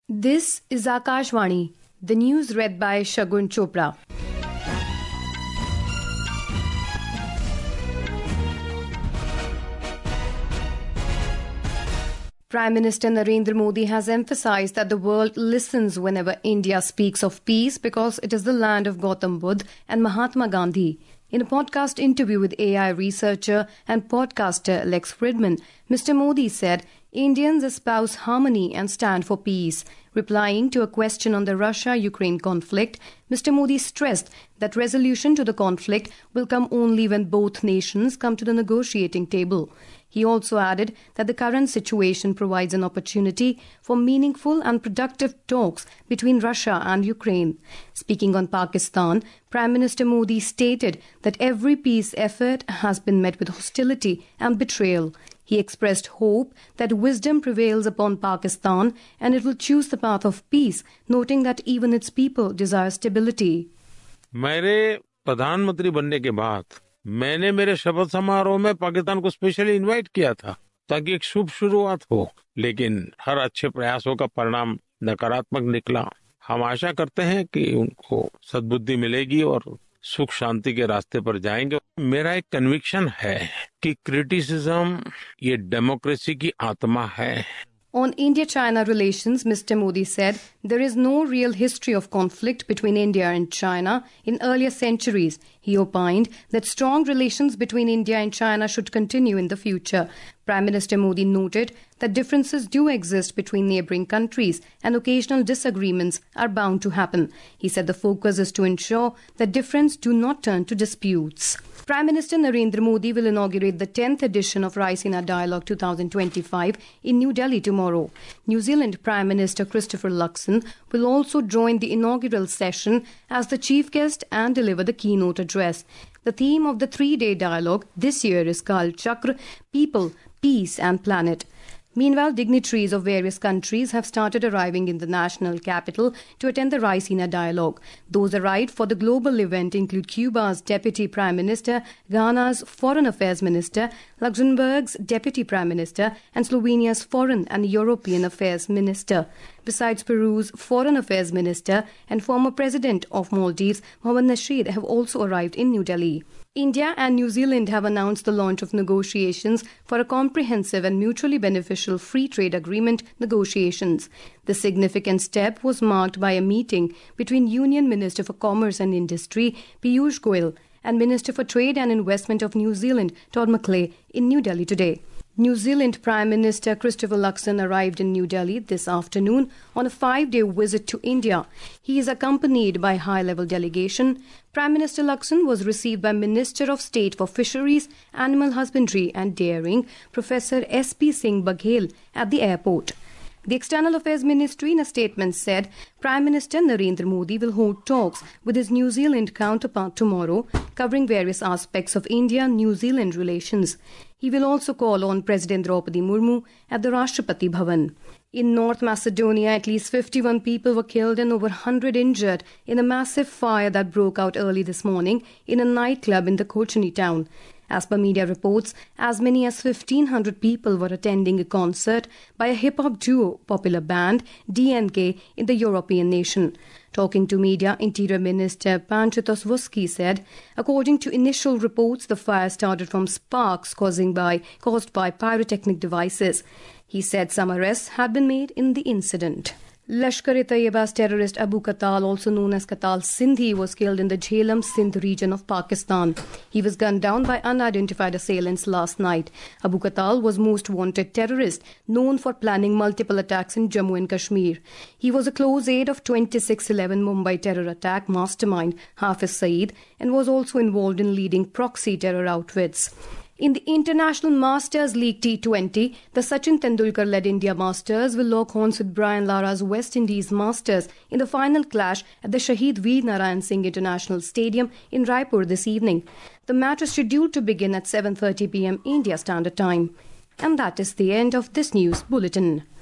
This is Akashvani, the news read by Shagun Chopra. Prime Minister Narendra Modi has emphasized that the world listens whenever India speaks of peace because it is the land of Gautam Buddha and Mahatma Gandhi. In a podcast interview with AI researcher and podcaster Lex Fridman, Mr. Modi said Indians espouse harmony and stand for peace. Replying to a question on the Russia-Ukraine conflict, Mr. Modi stressed that resolution to the conflict will come only when both nations come to the negotiating table. He also added that the current situation provides an opportunity for meaningful and productive talks between Russia and Ukraine. Speaking on Pakistan, Prime Minister Modi stated that every peace effort has been met with hostility and betrayal. He expressed hope that wisdom prevails upon Pakistan and it will choose the path of peace, noting that even its people desire stability. मेरे प्रधानमंत्री बनने के बाद मैंने मेरे शपथ समारोह में पाकिस्तान को स्पेशली इनवाइट किया था ताकि एक शुभ शुरुआत हो, लेकिन हर अच्छे प्रयासों का परिणाम नकारात्मक निकला। हम आशा करते हैं कि उनको सद्बुद्धि मिलेगी और सुख शांति के रास्ते पर जाएंगे। मेरा एक कन्विक्शन है कि क्रिटिसिज्म ये डेमोक्रेसी की आत्मा है। On India-China relations, Mr. Modi said there is no real history of conflict between India and China in earlier centuries. He opined that strong relations between India and China should continue in the future. Prime Minister Modi noted that differences do exist between neighbouring countries and occasional disagreements are bound to happen. He said the focus is to ensure that differences do not turn to disputes. Prime Minister Narendra Modi will inaugurate the 10th edition of Raisina Dialogue 2025 in New Delhi tomorrow. New Zealand Prime Minister Christopher Luxon will also join the inaugural session as the chief guest and deliver the keynote address. The theme of the three-day dialogue this year is Kal Chakra, People, Peace and Planet. Meanwhile, dignitaries of various countries have started arriving in the national capital to attend the Raisina Dialogue. Those arrived for the global event include Cuba's Deputy Prime Minister, Ghana's Foreign Affairs Minister, Luxembourg's Deputy Prime Minister, and Slovenia's Foreign and European Affairs Minister. Besides, Peru's Foreign Affairs Minister and former President of Maldives, Mohammad Nasheed, have also arrived in New Delhi. India and New Zealand have announced the launch of negotiations for a comprehensive and mutually beneficial free trade agreement negotiations. The significant step was marked by a meeting between Union Minister for Commerce and Industry, Piyush Goyal, and Minister for Trade and Investment of New Zealand, Todd McClay, in New Delhi today. New Zealand Prime Minister Christopher Luxon arrived in New Delhi this afternoon on a 5-day visit to India. He is accompanied by a high-level delegation. Prime Minister Luxon was received by Minister of State for Fisheries, Animal Husbandry and Dairying, Professor S.P. Singh Baghel, at the airport. The External Affairs Ministry in a statement said Prime Minister Narendra Modi will hold talks with his New Zealand counterpart tomorrow, covering various aspects of India-New Zealand relations. He will also call on President Draupadi Murmu at the Rashtrapati Bhavan. In North Macedonia, at least 51 people were killed and over 100 injured in a massive fire that broke out early this morning in a nightclub in the Kochani town. As per media reports, as many as 1,500 people were attending a concert by a hip-hop duo popular band DNK in the European nation. Talking to media, Interior Minister Panchatos Vuski said, according to initial reports, the fire started from sparks caused by pyrotechnic devices. He said some arrests had been made in the incident. Lashkar-e-Tayyiba's terrorist Abu Qatal, also known as Qatal Sindhi, was killed in the Jhelum Sindh region of Pakistan. He was gunned down by unidentified assailants last night. Abu Qatal was most wanted terrorist, known for planning multiple attacks in Jammu and Kashmir. He was a close aide of 26/11 Mumbai terror attack mastermind Hafiz Saeed and was also involved in leading proxy terror outfits. In the International Masters League T20, the Sachin Tendulkar-led India Masters will lock horns with Brian Lara's West Indies Masters in the final clash at the Shahid Veer Narayan Singh International Stadium in Raipur this evening. The match is scheduled to begin at 7:30 p.m. India Standard Time. And that is the end of this news bulletin.